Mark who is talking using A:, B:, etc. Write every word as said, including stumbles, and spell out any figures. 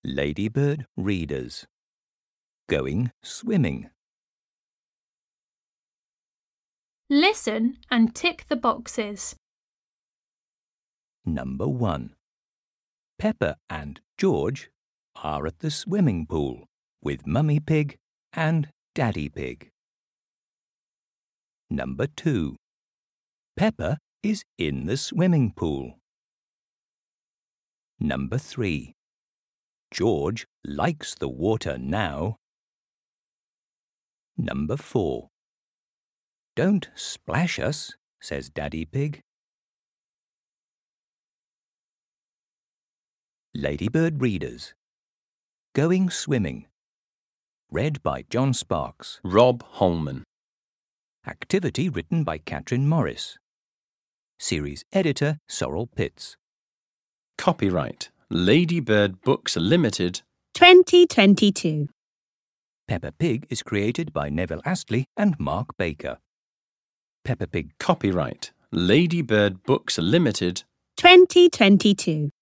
A: Ladybird readers. Going swimming.
B: Listen and tick the boxes.
A: Number one. Peppa and George are at the swimming pool with Mummy Pig and Daddy Pig. Number two. Peppa is in the swimming pool. Number three. George likes the water now. Number four. Don't splash us, says Daddy Pig. Ladybird readers. Going swimming. Read by John Sparks.
C: Rob Holman.
A: Activity written by Catherine Morris. Series editor Sorrel Pitts.
C: Copyright Ladybird Books Limited
D: twenty twenty-two.
A: Peppa Pig is created by Neville Astley and Mark Baker. Peppa Pig
C: Copyright Ladybird Books Limited
D: twenty twenty-two.